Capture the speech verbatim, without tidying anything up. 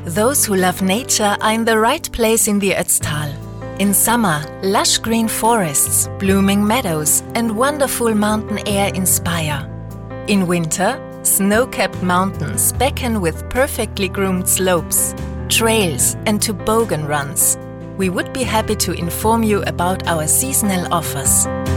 Those who love nature are in the right place in the Ötztal. In summer, lush green forests, blooming meadows and wonderful mountain air inspire. In winter, snow-capped mountains beckon with perfectly groomed slopes, trails and toboggan runs. We would be happy to inform you about our seasonal offers.